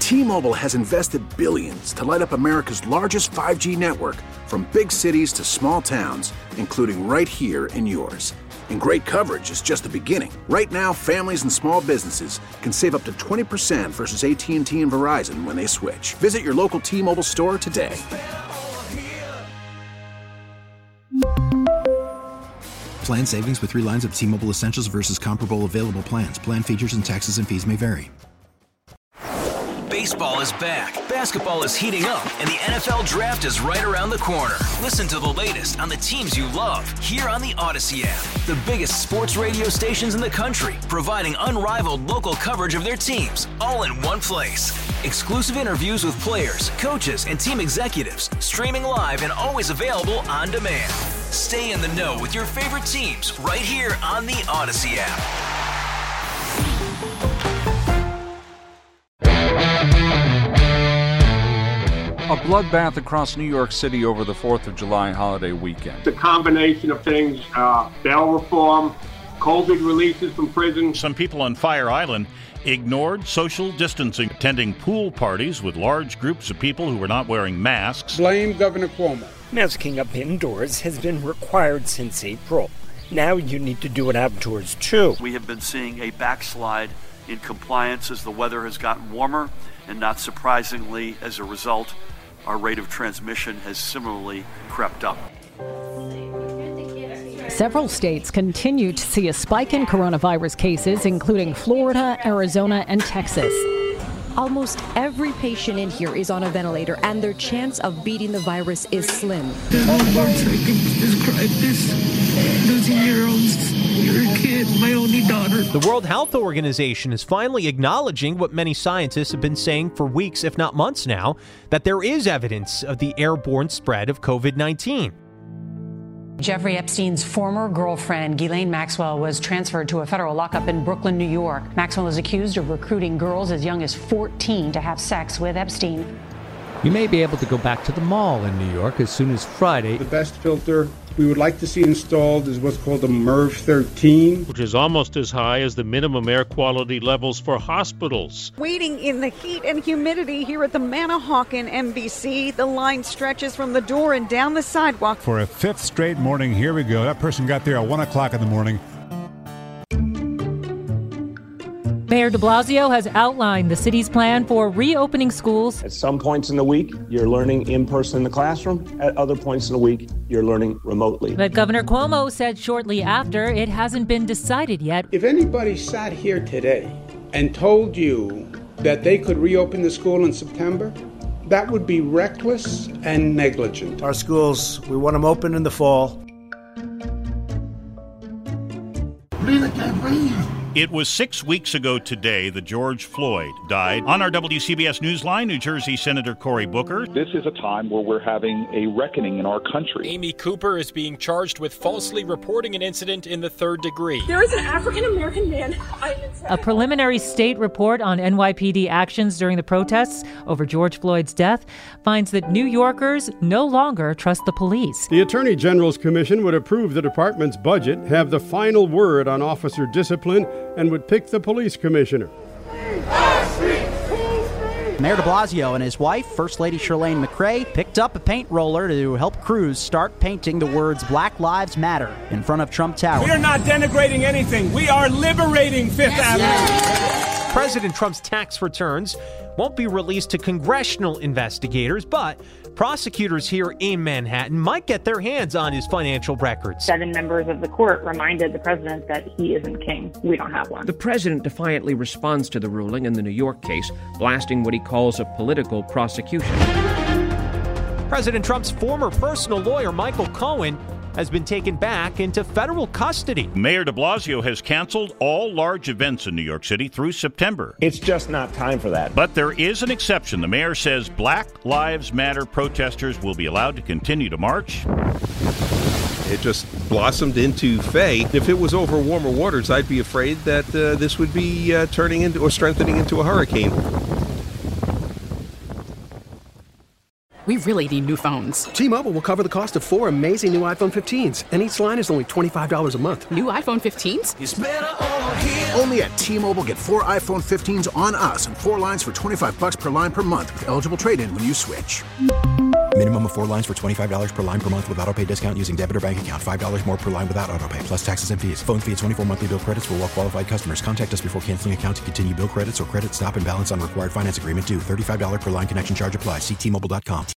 T-Mobile has invested billions to light up America's largest 5G network, from big cities to small towns, including right here in yours. And great coverage is just the beginning. Right now, families and small businesses can save up to 20% versus AT&T and Verizon when they switch. Visit your local T-Mobile store today. Plan savings with 3 lines of T-Mobile Essentials versus comparable available plans. Plan features and taxes and fees may vary. Baseball is back, basketball is heating up, and the NFL Draft is right around the corner. Listen to the latest on the teams you love here on the Odyssey app. The biggest sports radio stations in the country, providing unrivaled local coverage of their teams, all in one place. Exclusive interviews with players, coaches, and team executives, streaming live and always available on demand. Stay in the know with your favorite teams right here on the Odyssey app. A bloodbath across New York City over the 4th of July holiday weekend. It's a combination of things, bail reform, COVID releases from prison. Some people on Fire Island ignored social distancing, attending pool parties with large groups of people who were not wearing masks. Blame Governor Cuomo. Masking up indoors has been required since April. Now you need to do it outdoors, too. We have been seeing a backslide in compliance as the weather has gotten warmer, and not surprisingly, as a result, our rate of transmission has similarly crept up. Several states continue to see a spike in coronavirus cases, including Florida, Arizona, and Texas. Almost every patient in here is on a ventilator, and their chance of beating the virus is slim. All words I can describe this. Losing your kid, my only daughter. The World Health Organization is finally acknowledging what many scientists have been saying for weeks, if not months now, that there is evidence of the airborne spread of COVID-19. Jeffrey Epstein's former girlfriend, Ghislaine Maxwell, was transferred to a federal lockup in Brooklyn, New York. Maxwell is accused of recruiting girls as young as 14 to have sex with Epstein. You may be able to go back to the mall in New York as soon as Friday. The best filter we would like to see installed is what's called the MERV 13, which is almost as high as the minimum air quality levels for hospitals. Waiting in the heat and humidity here at the Manahawkin MBC. The line stretches from the door and down the sidewalk. For a 5th straight morning, here we go. That person got there at 1 o'clock in the morning. Mayor de Blasio has outlined the city's plan for reopening schools. At some points in the week, you're learning in person in the classroom. At other points in the week, you're learning remotely. But Governor Cuomo said shortly after it hasn't been decided yet. If anybody sat here today and told you that they could reopen the school in September, that would be reckless and negligent. Our schools, we want them open in the fall. It was 6 weeks ago today that George Floyd died. On our WCBS Newsline, New Jersey Senator Cory Booker. This is a time where we're having a reckoning in our country. Amy Cooper is being charged with falsely reporting an incident in the 3rd degree. There is an African-American man. A preliminary state report on NYPD actions during the protests over George Floyd's death finds that New Yorkers no longer trust the police. The Attorney General's Commission would approve the department's budget, have the final word on officer discipline, and would pick the police commissioner. Mayor de Blasio and his wife, First Lady Chirlane McCray, picked up a paint roller to help crews start painting the words Black Lives Matter in front of Trump Tower. We are not denigrating anything. We are liberating Fifth Avenue. President Trump's tax returns won't be released to congressional investigators, but prosecutors here in Manhattan might get their hands on his financial records. 7 members of the court reminded the president that he isn't king. We don't have one. The president defiantly responds to the ruling in the New York case, blasting what he calls a political prosecution. President Trump's former personal lawyer, Michael Cohen, has been taken back into federal custody. Mayor de Blasio has canceled all large events in New York City through September. It's just not time for that. But there is an exception. The mayor says Black Lives Matter protesters will be allowed to continue to march. It just blossomed into Faye. If it was over warmer waters, I'd be afraid that this would be turning into or strengthening into a hurricane. we really need new phones. T-Mobile will cover the cost of 4 amazing new iPhone 15s, and each line is only $25 a month. New iPhone 15s? It's better over here. Only at T-Mobile, get 4 iPhone 15s on us and 4 lines for $25 per line per month with eligible trade-in when you switch. Minimum of 4 lines for $25 per line per month with autopay discount using debit or bank account. $5 more per line without autopay, plus taxes and fees. Phone fee at 24 monthly bill credits for well-qualified customers. Contact us before canceling account to continue bill credits or credit stop and balance on required finance agreement due. $35 per line connection charge applies. See T-Mobile.com.